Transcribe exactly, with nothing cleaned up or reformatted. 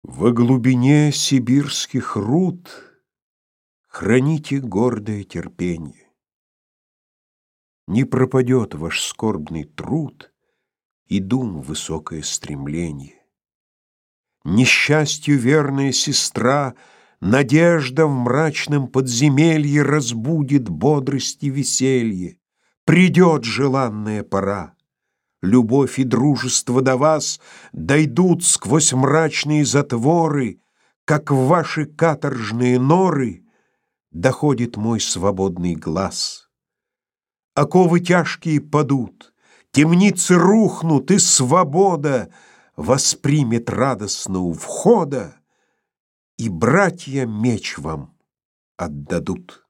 Во глубине сибирских руд храните гордое терпенье. Не пропадет ваш скорбный труд и дум высокое стремление. Несчастью верная сестра, надежда в мрачном подземелье разбудит бодрость и веселье. Придет желанная пора. Любовь и дружество до вас дойдут сквозь мрачные затворы, как в ваши каторжные норы доходит мой свободный глаз. Оковы тяжкие падут, темницы рухнут, и свобода воспримет радостно у входа, и братья меч вам отдадут.